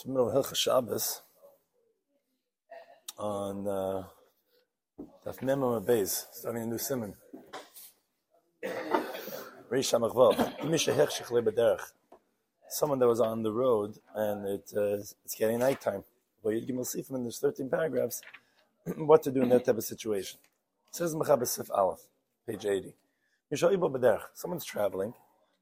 It's middle of Hilchos Shabbos on Daf Mem Amud Beis, starting a new simon. Reish Hamachvav. Misha Hechshich LeBederech. Someone that was on the road and it's getting nighttime. Well, you'd give him a sifim, and there's 13 paragraphs. What to do in that type of situation? It says Mechaber Sif Aleph, page 80. Misha Ibo Bederech. Someone's traveling.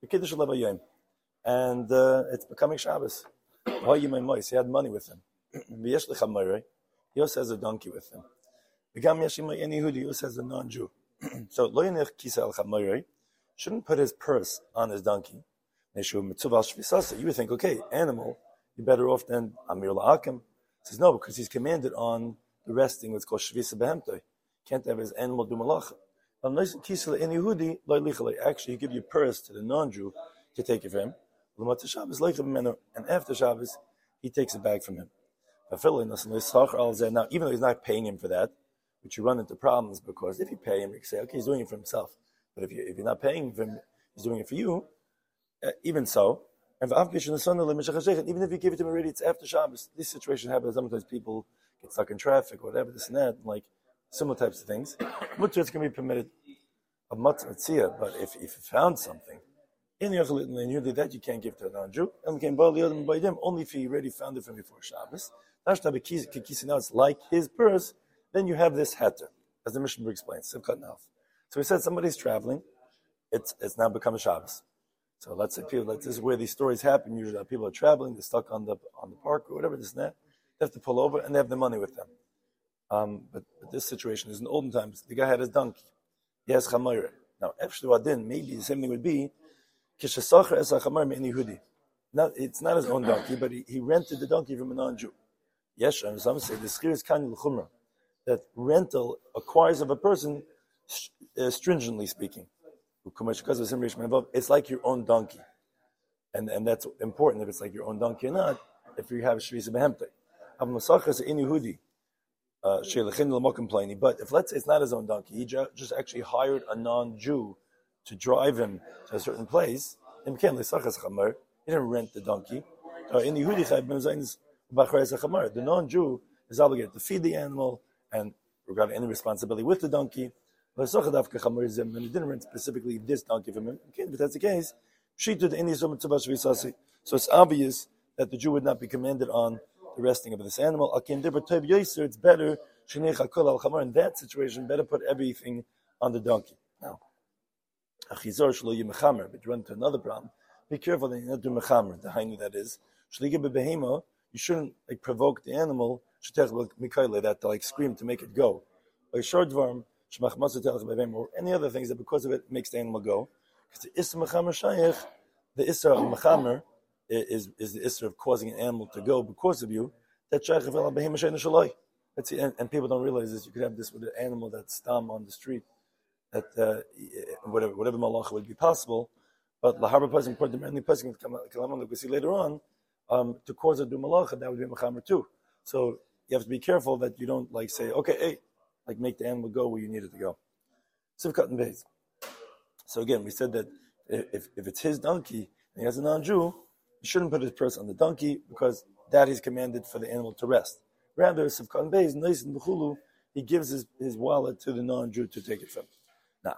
And it's becoming Shabbos. He had money with him. He also has a donkey with him. He also has a non-Jew. So shouldn't put his purse on his donkey. You would think, okay, animal, you're better off than Amir La'akim. He says, no, because he's commanded on the resting, what's called Shvisa Behemtoi. Can't have his animal do malacha. Actually, you give your purse to the non-Jew to take it from him. And after Shabbos, he takes it back from him. Now, even though he's not paying him for that, which you run into problems, because if you pay him, you can say, okay, he's doing it for himself. But if you're not paying for him, he's doing it for you. Even so, and even if you give it to him already, it's after Shabbos. This situation happens. Sometimes people get stuck in traffic, whatever, this and that, like similar types of things. Mutter is going to be permitted a matzah, but if you found something, in that you can't give to a non-Jew, and only if he already found it from before Shabbos. Now it's like his purse, then you have this heter, as the Mishnah explains. So he said somebody's traveling, it's now become a Shabbos. So let's say this is where these stories happen. Usually people are traveling, they're stuck on the park or whatever, this and that. They have to pull over and they have the money with them. But this situation is in olden times. The guy had his donkey. He has chamayre. Now, maybe the same thing would be now, it's not his own donkey, but he rented the donkey from a non-Jew. Yes, and some say the schir is kanil chumra, that rental acquires of a person, stringently speaking. It's like your own donkey, and that's important if it's like your own donkey or not. If you have a shvisa behemtei, but if let's say it's not his own donkey, he just actually hired a non-Jew to drive him to a certain place, he didn't rent the donkey. The non-Jew is obligated to feed the animal and regarding any responsibility with the donkey. And he didn't rent specifically this donkey from him. If that's the case, so it's obvious that the Jew would not be commanded on the resting of this animal. It's better in that situation, better put everything on the donkey. Now, but you run into another problem. Be careful that you not do mechamer. The hainu that is, you shouldn't provoke the animal that to scream to make it go. Or any other things that because of it makes the animal go. Because the isra mechamer shayich, the isra of mechamer is the isra of causing an animal to go because of you. That shayich of behema shayna shaloi. And people don't realize this. You could have this with an animal that's stam on the street. That whatever malacha would be possible, but lahar person, according to many person, like we see later on, to cause a do malacha, that would be mechamer too. So you have to be careful that you don't say, okay, hey, make the animal go where you need it to go. Sivkat and Beis. So again, we said that if it's his donkey and he has a non-Jew, he shouldn't put his purse on the donkey because that is commanded for the animal to rest. Rather, Sivkat and Beis, nice and b'chulu, he gives his wallet to the non-Jew to take it from. Now,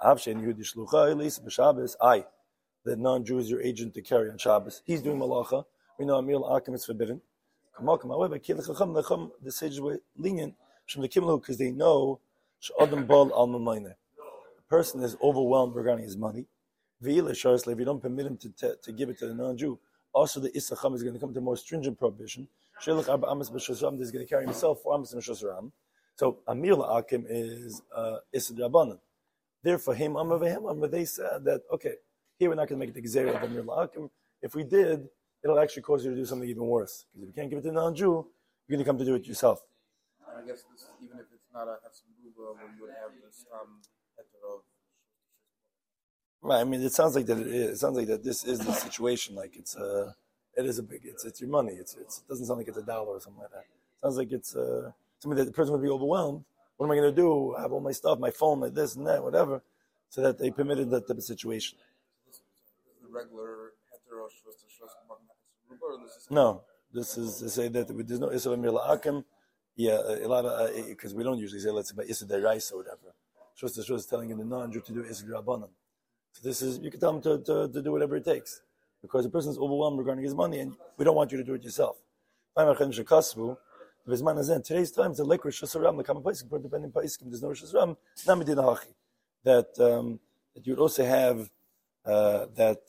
the non-Jew is your agent to carry on Shabbos. He's doing malacha. We know Amir La'akim is forbidden. However, the sages were lenient because they know a person is overwhelmed regarding his money. If you don't permit him to give it to the non-Jew, also the Issacham is going to come to a more stringent prohibition. He's going to carry himself 4 Amos and Shosharam. So Amir La'akim is Issa Rabbanan. Therefore, they said that, okay, here we're not going to make the Gezerah of Amir La'akim. If we did, it'll actually cause you to do something even worse. Because if you can't give it to a non-Jew, you're going to come to do it yourself. I guess this, even if it's not a Hesam where you would have this heter of... Right, I mean, it sounds like that. It sounds like that this is the situation. It is a big. It's your money. It doesn't sound like it's $1 or something like that. It sounds like it's something that the person would be overwhelmed. What am I going to do? I have all my stuff, my phone, my this and that, whatever, so that they permitted that type of situation. This is the regular heter or No, This is to say that there's no Isra Mir La'akim. Yeah, a lot of, because we don't usually say, let's say, by Isra Deraisa or whatever. Shus is telling in the non-Jew to do Isra Rabbanan. So this is, you can tell him to do whatever it takes. Because the person is overwhelmed regarding his money, and we don't want you to do it yourself. Today's time, the like Rosh Hashanah, the common place, depending paiskim, there's no Rosh Hashanah, namidina hachi. That you would also have that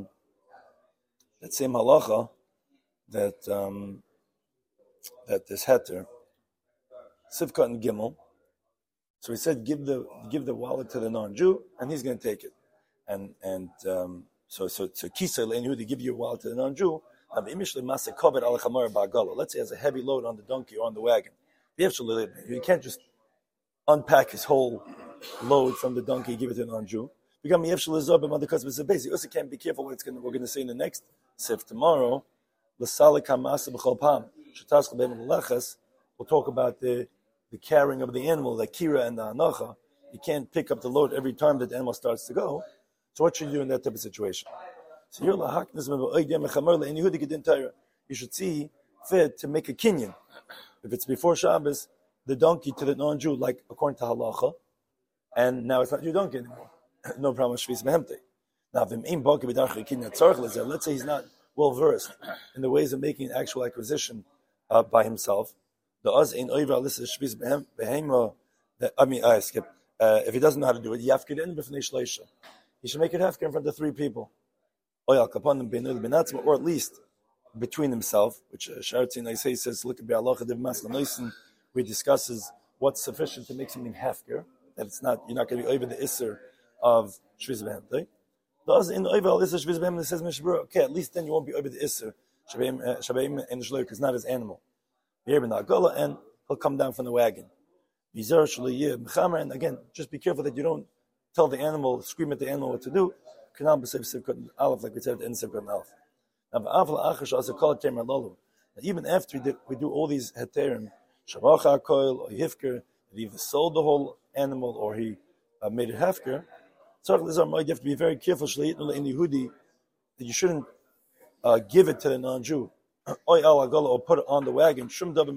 same halacha that this heter Sivkat and Gimel. So he said, give the wallet to the non-Jew, and he's going to take it. So Kisei Le'en to give your wallet to the non-Jew. Let's say he has a heavy load on the donkey or on the wagon. You can't just unpack his whole load from the donkey, give it to the non-Jew. You also can't be careful what we're going to say in the next sif tomorrow. We'll talk about the carrying of the animal, the kira and the anacha. You can't pick up the load every time that the animal starts to go. So what should you do in that type of situation? So you should see fit to make a kinyan. If it's before Shabbos, the donkey to the non-Jew, like according to halacha, and now it's not your donkey anymore. No problem. Now, let's say he's not well versed in the ways of making an actual acquisition by himself. If he doesn't know how to do it, he should make it hefker in front of 3 people. Or at least between himself, which Sharatzin says, look at where he discusses what's sufficient to make something hefker, that it's not, you're not going to be over the isser of Shviz Behemte. In the over isser Shviz Behemte, it says Mishbur, okay, at least then you won't be over the isser Shabeim and Shloik, because not his animal. And he'll come down from the wagon. And again, just be careful that you don't tell the animal, scream at the animal what to do. Like we said at the end of Sivkot. Even after we do all these heterim, Shavacha Koil or Hifker, he either sold the whole animal or he made it hefker. You have to be very careful that you shouldn't give it to the non-Jew or put it on the wagon.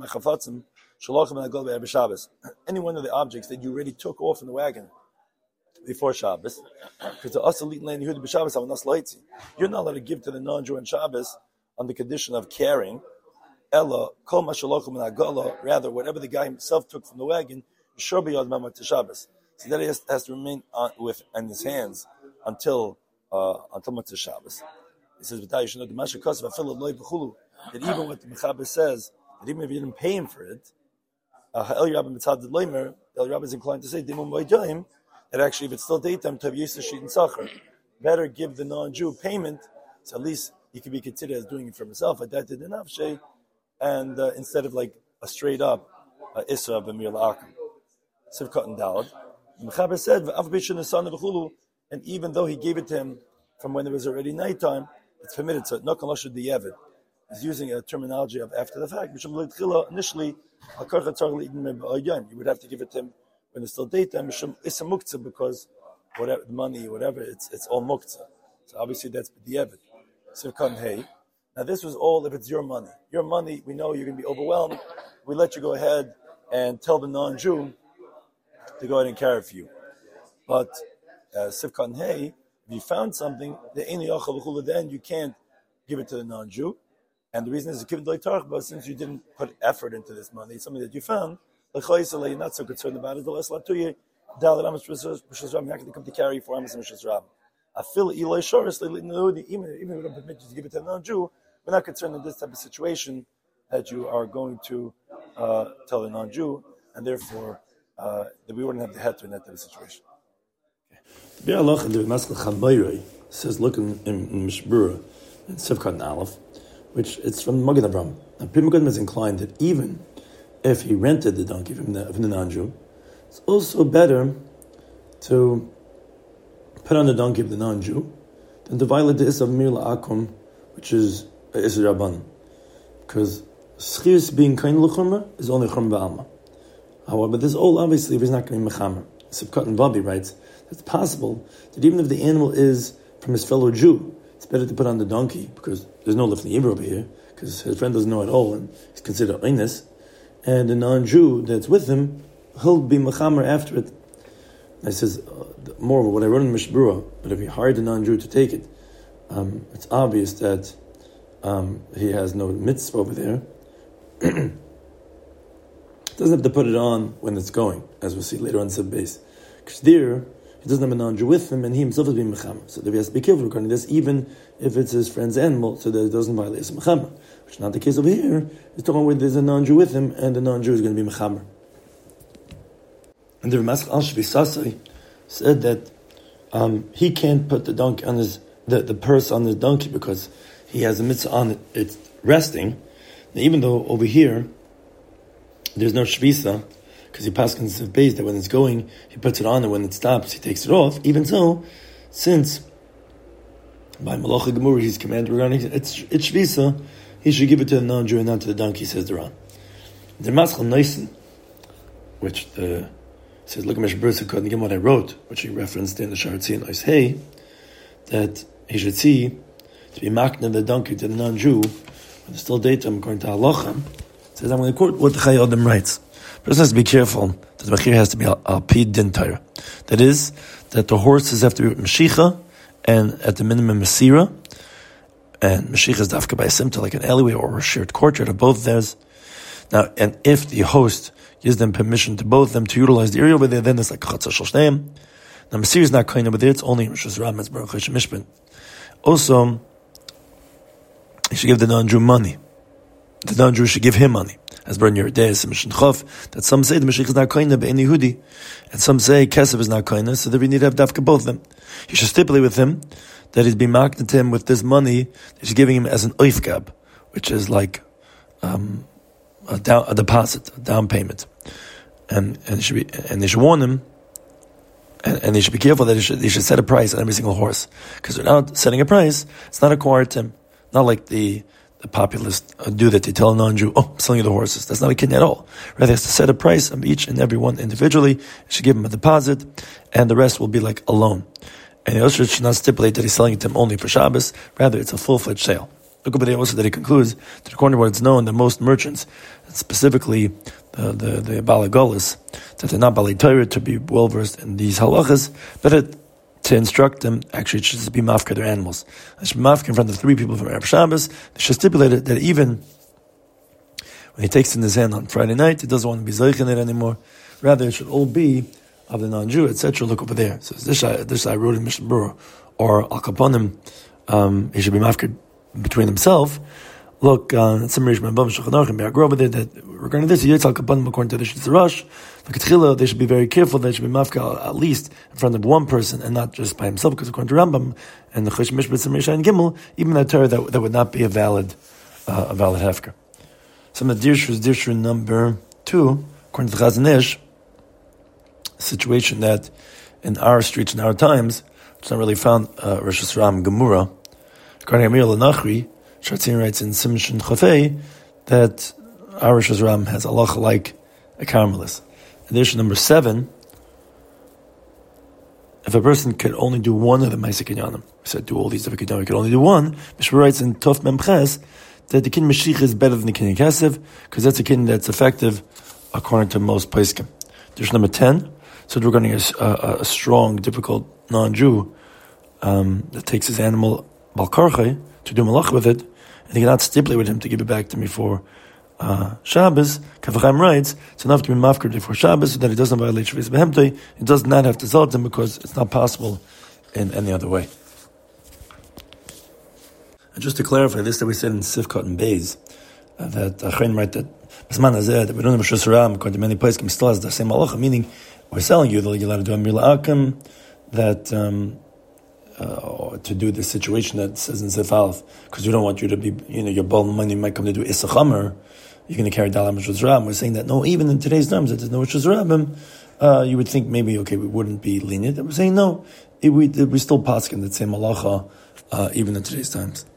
Any one of the objects that you already took off in the wagon before Shabbos, because you're not allowed to give to the non-Jew on Shabbos on the condition of carrying. Rather, whatever the guy himself took from the wagon, so that he has to remain in his hands until Motzei Shabbos. He says, that even what the Mechaber says, that even if you didn't pay him for it, El Rabbi is inclined to say, that actually, if it's still daytime, to have Yisra Sheet and Sachar, better give the non-Jew payment, so at least he can be considered as doing it for himself, and instead of like a straight up Isra b'mir la'akim. Sivkot and Dalad. The Mechaber said, and even though he gave it to him from when it was already nighttime, it's permitted. So no kaloshu diyevid. He's using a terminology of after the fact. Initially, you would have to give it to him when it's still daytime. It's a muktzah because whatever the money, whatever, it's all muktzah. So obviously that's diyevid. Sivkot hey. Now this was all if it's your money. Your money, we know you're going to be overwhelmed. We let you go ahead and tell the non-Jew to go ahead and carry it for you. But Sivkot hey, if you found something, then you can't give it to the non-Jew. And the reason is but since you didn't put effort into this money, it's something that you found, you're not so concerned about it. You're not going to come to carry 4 Amos and Mishas Rab. Even if we don't permit you to give it to the non-Jew, we're not concerned in this type of situation that you are going to tell the non-Jew, and therefore that we wouldn't have the heter in that type of situation. The Maskal says, look in Mishbura, in Sivkot and Aleph, which it's from Magen Avraham. Now, Pri Megadim is inclined that even if he rented the donkey from the non-Jew, it's also better to put on the donkey of the non-Jew than to violate the Issa of Mir La'akum, which is Issa Rabbanan. Because Schiris being kind l'chumra is only chumra ba'alma. However, this all obviously if he's not going to be mechamer. Sivkot and Vavi writes that it's possible that even if the animal is from his fellow Jew, it's better to put on the donkey because there's no lifting Ibra over here, because his friend doesn't know at all and he's considered Einis. And the non-Jew that's with him, he'll be Mechamer after it. I says, moreover, what I wrote in Mishbura, but if he hired a non-Jew to take it, it's obvious that he has no mitzvah over there. Doesn't have to put it on when it's going, as we'll see later on Sib base. Because there, he doesn't have a non-Jew with him, and he himself is being Mechamer. So he has to be careful regarding this, even if it's his friend's animal, so that it doesn't violate his Mechamer. Which is not the case over here. He's talking where there's a non-Jew with him, and the non-Jew is going to be Mechamer. And the Ramask al-Shvi Sasai said that he can't put the donkey on the purse on his donkey because he has a mitzvah on it. It's resting. Now, even though over here there's no shvisa, because he passes the base that when it's going, he puts it on, and when it stops, he takes it off. Even so, since by Malacha Gemur he's commanded regarding it's shvisa, he should give it to the non-Jew and not to the donkey, says the Ran. The Maschal Neisen, which says, look at Meshbur Sukkot, again what I wrote, which he referenced in the Sharatzi and Ois Hey, that he should see to be makna the donkey to the non-Jew when there's still datum according to Halacha. Says, I'm going to quote what the Chai Adam writes. Person has to be careful that the Mechir has to be al-Pid Din Torah. That is, that the horses have to be with Mashicha and at the minimum Masira, and Mashicha is dafka by a simta like an alleyway or a shared courtyard of both theirs. Now, and if the host gives them permission to both of them to utilize the area over there, then it's like Chatzah Shel Shneim. Now, Masir is not kind over there, it's only Rosh Hashanah, it's Baruch Hashem Mishpan. Also, he should give the non-Jew money. The non-Jew should give him money. As Bern Yerideh, Mishin Chof, that some say the Mashiach is not koina be'en Yehudi, and some say Kesef is not koina, so that we need to have dafka both of them. He should stipulate with him that he's being marked to him with this money that he's giving him as an oifgab, which is like a deposit, a down payment, and they should warn him, and they should be careful that they should set a price on every single horse, because without setting a price, it's not acquired to him. Not like the populist do that. They tell a non-Jew, "Oh, I'm selling you the horses." That's not a kin at all. Rather, he has to set a price on each and every one individually. He should give him a deposit, and the rest will be like a loan. And he also should not stipulate that he's selling it to him only for Shabbos. Rather, it's a full-fledged sale. Look over there also that he concludes that according to what it's known that most merchants, and specifically the Balagolis, that they're not Balei Torah to be well versed in these halachas, but to instruct them, actually it should just be mafka their animals. It should be mafka in front of 3 people from Erev Shabbos. They should stipulate it that even when he takes it in his hand on Friday night, he doesn't want to be zeich in it anymore. Rather, it should all be of the non-Jew, etc. Look over there. So this I wrote in Mishnah Berurah, or Al Kaponim, he should be mafka between himself. Look, some Rish Mabam Shulchan Aruch and over there that regarding this, Yitzhak Kapanim according to the Shitz Rush, like Tchila, they should be very careful. They should be mafka at least in front of one person and not just by himself, because according to Rambam and the Chosh Mishpat Some Risha and Gimel, even that Torah that would not be a valid hefker. Some of the Dirshur number 2, according to the Chazon Ish, a situation that in our streets in our times, it's not really found Rosh Hashanah Gemura. According to Amir Lanachri, Shatzin writes in Simshon Chafei that our Rosh Hashanah has halacha like a Carmelist. Edition number 7, if a person could only do one of the Ma'aseh Kinyanim, we said do all these different Kinyanim, he could only do one, Mishra writes in Tov Mem Ches that the Kin Mashiach is better than the Kin Kesef, because that's a Kin that's effective according to most Paiskim. Edition number 10, so we're going to a strong, difficult non-Jew that takes his animal Balkarche to do malach with it, and he cannot stipulate with him to give it back to me for Shabbos. Kavachim writes, it's enough to be mafkir before Shabbos so that he doesn't violate Shvis Behemtei. He does not have to sell it to him because it's not possible in any other way. And just to clarify this that we said in Sifkot and Beis, that Achrein write that Bisman Hazeh, that we don't have Rosh Hashanah, according to many places, still has the same halacha, meaning we're selling you, you're allowed to do a Mir La'akim, that to do this situation that says in Sif Aleph, because we don't want you to be, your ball money might come to do Issa Chamer, you're going to carry Dalam Rosh Hashanah. We're saying that no, even in today's terms, that there's no Rosh Hashanah, you would think maybe, okay, we wouldn't be lenient. And we're saying no, we still paskin that same halacha, even in today's times.